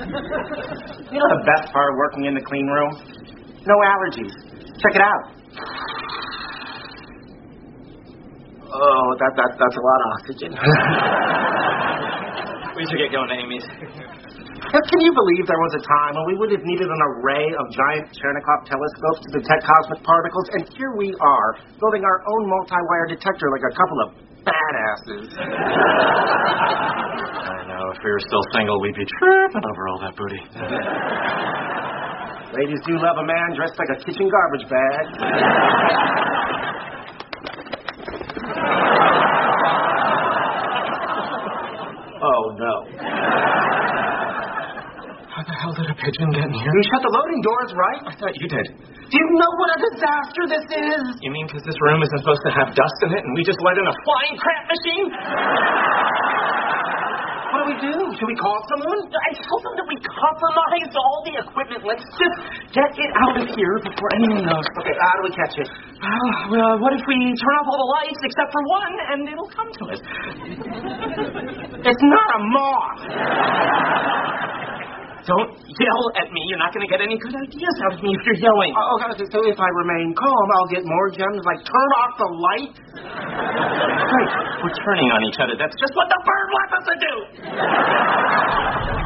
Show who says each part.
Speaker 1: You know the best part of working in the clean room? No allergies. Check it out. Oh, that's a lot of oxygen.
Speaker 2: We should get going to Amy's.
Speaker 1: Can you believe there was a time when we would have needed an array of giant Cherenkov telescopes to detect cosmic particles, and here we are, building our own multi-wire detector like a couple of badasses.
Speaker 2: I know, if we were still single, we'd be tripping over all that booty.
Speaker 1: Ladies do love a man dressed like a kitchen garbage bag. Oh, no.
Speaker 2: How the hell did a pigeon get in here?
Speaker 1: You shut the loading doors, right?
Speaker 2: I thought you did.
Speaker 1: Do you know what a disaster this is?
Speaker 2: You mean because this room isn't supposed to have dust in it and we just let in a flying crap machine?
Speaker 1: What do we do? Should we call someone?
Speaker 2: I told them that we compromised all the equipment. Let's just get it out of here before anyone knows.
Speaker 1: Okay, how do we catch it?
Speaker 2: Well, what if we turn off all the lights except for one and it'll come to us?
Speaker 1: It's not a moth.
Speaker 2: Don't yell at me. You're not going to get any good ideas out of me if you're yelling.
Speaker 1: Okay, so if I remain calm, I'll get more gems like turn off the light?
Speaker 2: Right. We're turning on each other. That's just what the bird wants us to do.